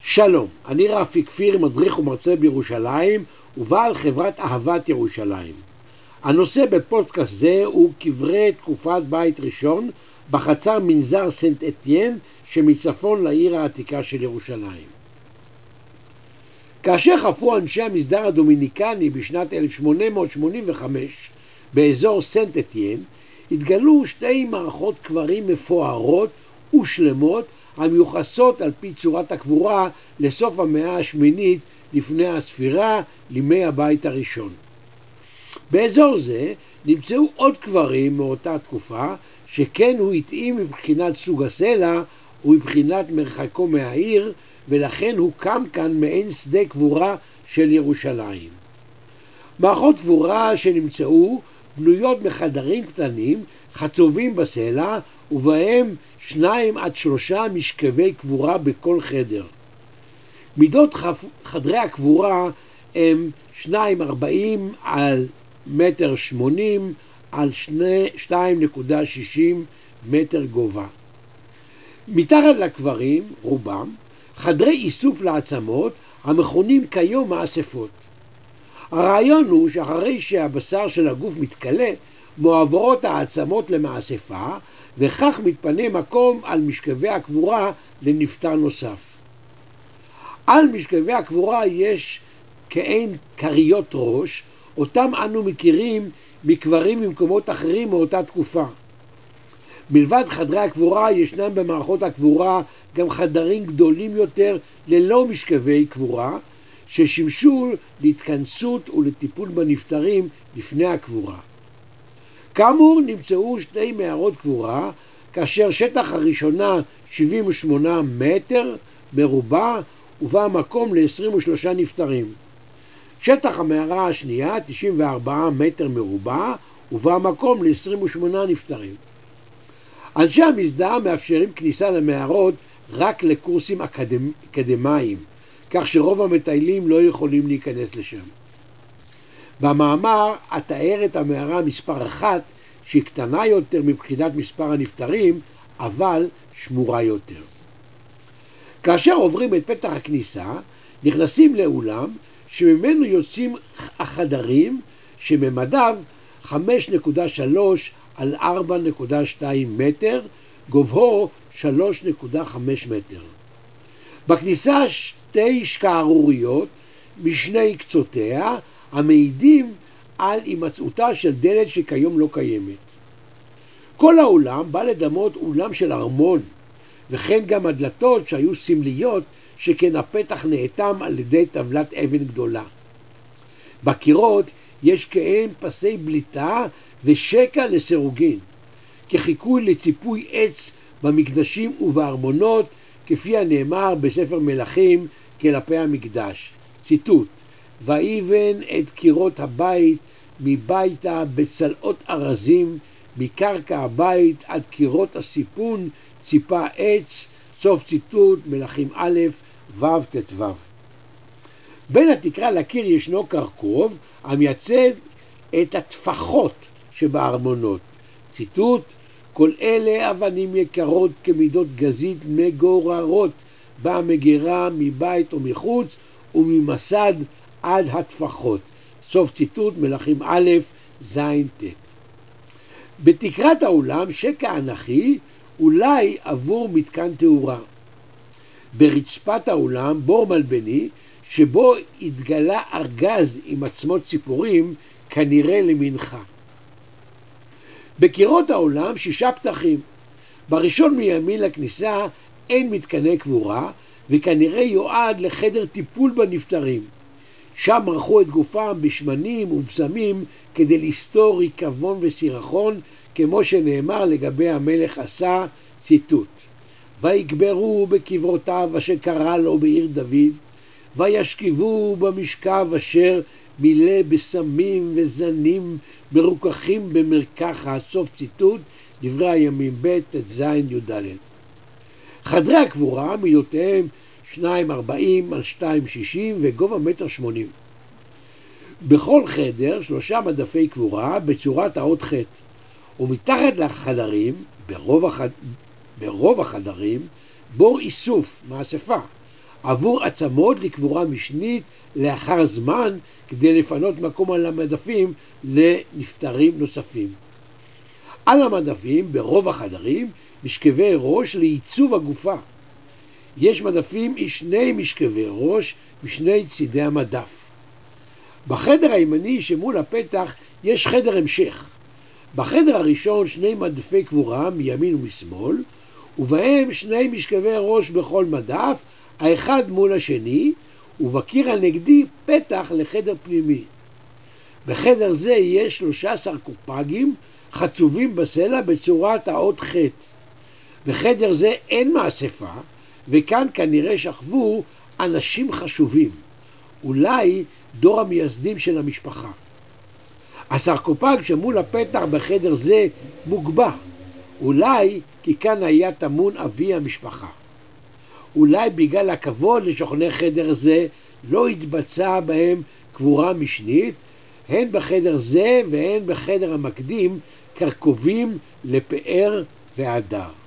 שלום, אני רפי כפיר, מדריך ומרצה בירושלים ובעל חברת אהבת ירושלים. הנושא בפודקאסט זה הוא קברי תקופת בית ראשון בחצר מנזר סנט אתיין שמצפון לעיר העתיקה של ירושלים. כאשר חפרו אנשי המסדר הדומיניקני בשנת 1885 באזור סנט אתיין, התגלו שתי מערכות קברים מפוארות ושלמות המיוחסות על פי צורת הקבורה לסוף המאה השמינית לפני הספירה, לימי הבית הראשון. באזור זה נמצאו עוד קברים מאותה תקופה, שכן הוא התאים מבחינת סוג הסלע ומבחינת מרחקו מהעיר, ולכן הוקם כאן מעין שדה קבורה של ירושלים. מערכות קבורה שנמצאו בנויות מחדרים קטנים חצובים בסלע, ובהם 2 עד 3 משכבי קבורה בכל חדר. מידות חדרי הקבורה הם 2.40 על 1.80 על 2.60 מטר גובה. מתחת לקברים, רובם, חדרי איסוף לעצמות המכונים כיום מאספות. הרעיון הוא שאחרי שהבשר של הגוף מתכלה, מועברות העצמות למאספה, וכך מתפנה מקום על משכבי הקבורה לנפטר נוסף. על משכבי הקבורה יש כעין קריות ראש, אותם אנו מכירים מקברים ממקומות אחרים מאותה תקופה. מלבד חדרי הקבורה ישנם במערכות הקבורה גם חדרים גדולים יותר ללא משכבי קבורה, ששימשו להתכנסות ולטיפול בנפטרים לפני הקבורה. כאמור נמצאו 2 מערות קבורה, כאשר שטח הראשונה 78 מטר מרובע ובה מקום ל-23 נפטרים. שטח המערה השנייה 94 מטר מרובע ובה מקום ל-28 נפטרים. אנשי המסדר מאפשרים כניסה למערות רק לקורסים אקדמיים, כך שרוב המטיילים לא יכולים להיכנס לשם. במאמר אתאר את המערה מספר 1 שהיא קטנה יותר מבחינת מספר הנפטרים, אבל שמורה יותר. כאשר עוברים את פתח הכניסה, נכנסים לאולם שממנו יוצאים החדרים שממדיו 5.3 על 4.2 מטר, גובהו 3.5 מטר. בכניסה 2 שקערוריות משני קצותיה, המעידים על הימצאותה של דלת שכיום לא קיימת. כל האולם בא לדמות אולם של ארמון, וכן גם הדלתות שהיו סמליות, שכן הפתח נאטם על ידי טבלת אבן גדולה. בקירות יש כעין פסי בליטה ושקע לסירוגין, כחיקוי לציפוי עץ במקדשים ובארמונות, כפי הנאמר בספר מלכים כלפי המקדש. ציטוט: ויבן את קירות הבית מביתה בצלעות ארזים, מקרקע הבית עד קירות הסיפון ציפה עץ. סוף ציטוט, מלכים א' ו' ט"ו. בין התקרה לקיר ישנו קרקוב המייצג את הטפחות שבארמונות. ציטוט: כל אלה אבנים יקרות כמידות גזית מגוררות במגירה מבית ומחוץ וממסד עד הטפחות. סוף ציטוט, מלכים א' ז' ט'. בתקרת האולם שקע אנכי, אולי עבור מתקן תאורה. ברצפת האולם בור מלבני שבו התגלה ארגז עם עצמות ציפורים, כנראה למנחה. בקירות האולם 6 פתחים. בראשון מימין לכניסה אין מתקני קבורה, וכנראה יועד לחדר טיפול בנפטרים. שם מרחו את גופם בשמנים ובשמים כדי לסתור ריקבון וסירחון, כמו שנאמר לגבי המלך עשה. ציטוט: ויקברו בקברותיו אשר קרא לו בעיר דוד, וישכבו במשכב אשר מילא בסמים וזנים מרוככים במרקחה. סוף ציטוט, דברי הימים ב' ט"ז י"ד. חדרי הקבורה מידותיהם 2.40 על 2.60 וגובה 1.80 מטר. בכל חדר 3 מדפי קבורה בצורת האות ח', ומתחת לחדרים, ברוב החדרים, בור איסוף, מאספה, עבור עצמות לקבורה משנית לאחר זמן, כדי לפנות מקום על המדפים לנפטרים נוספים. על המדפים ברוב החדרים משכבי ראש לעיצוב הגופה. יש מדפים עם 2 משכבי ראש משני צידי המדף. בחדר הימני שמול הפתח יש חדר המשך. בחדר הראשון 2 מדפי קבורה מימין ומשמאל, ובהם 2 משכבי ראש בכל מדף, האחד מול השני, ובקיר הנגדי פתח לחדר פנימי. בחדר זה יש 13 סרקופגים חצובים בסלע בצורת האות ח'. בחדר זה אין מאספה, וכאן כנראה שכבו אנשים חשובים, אולי דור המייסדים של המשפחה. הסרקופג שמול הפתח בחדר זה מוגבה, אולי כי כאן היה טמון אבי המשפחה. אולי בגלל הכבוד לשוכני חדר זה לא התבצעה בהם קבורה משנית, הן בחדר זה והן בחדר המקדים כרכובים לפאר והדר.